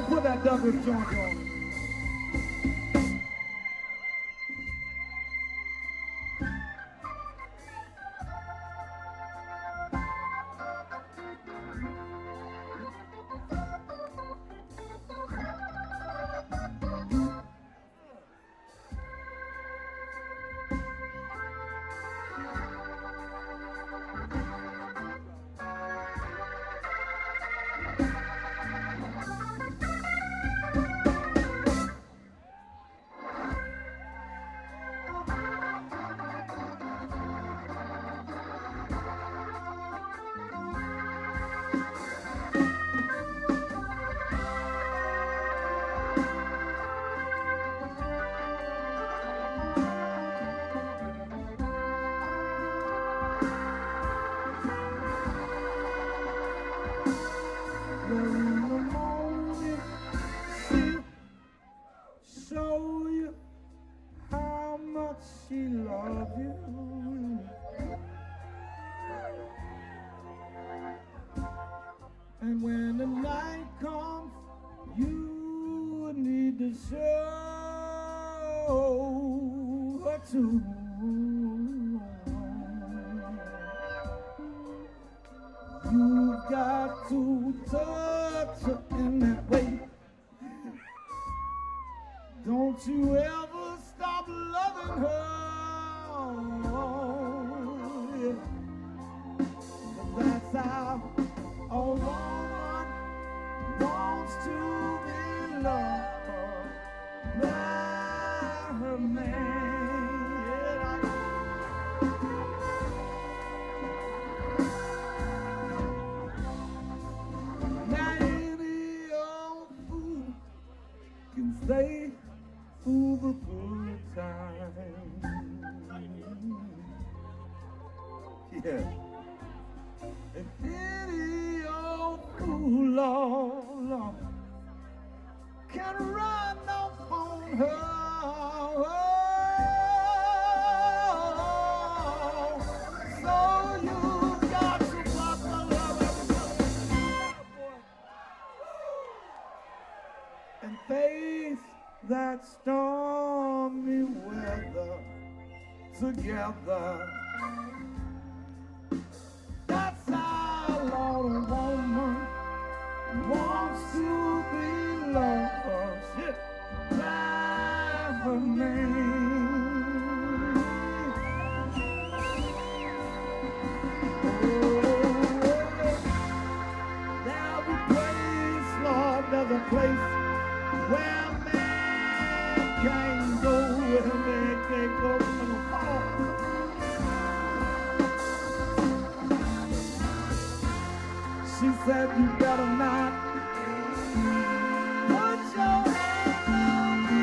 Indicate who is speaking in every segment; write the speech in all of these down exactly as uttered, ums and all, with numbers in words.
Speaker 1: put that Douglas joint on. Show you how much she loves you. And when the night comes, you need to show her too. You've got to touch her in that way. Don't you ever stop loving her. Yeah. That's how a woman wants to be loved by her man. Yeah. Now any old fool can say through the good times. Yeah. And any old fool, Lord, Lord, can run off on her. Oh, so you've got to buckle up and face that stormy weather together. That's how a woman wants to be loved. Shit, by her man. Oh, there'll be place, Lord, there's a place where can't go where man can't go no more. She said you better not put your hand on me.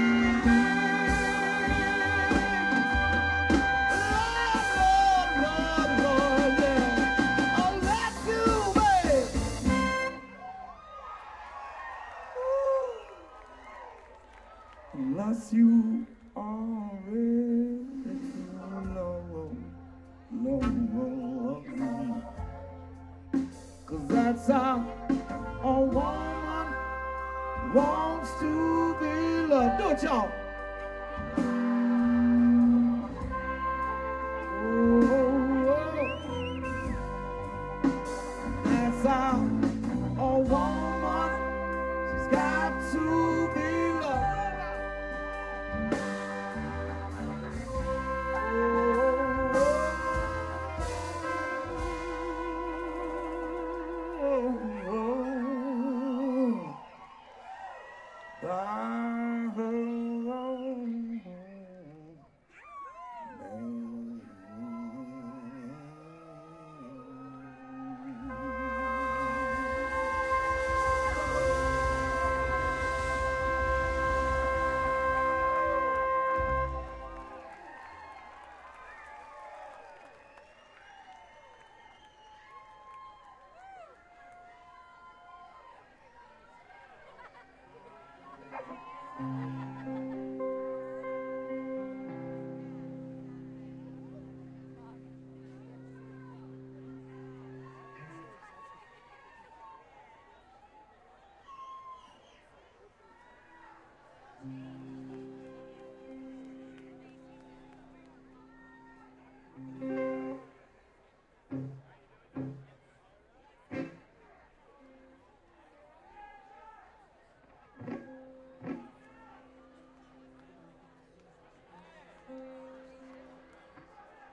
Speaker 1: Lord, Lord, Lord, yeah. I'll let you wait. Unless you already too low, low of me. Cause that's how a woman wants to be loved. Do it, y'all. Oh, oh. That's how a woman, she's got to be loved. By her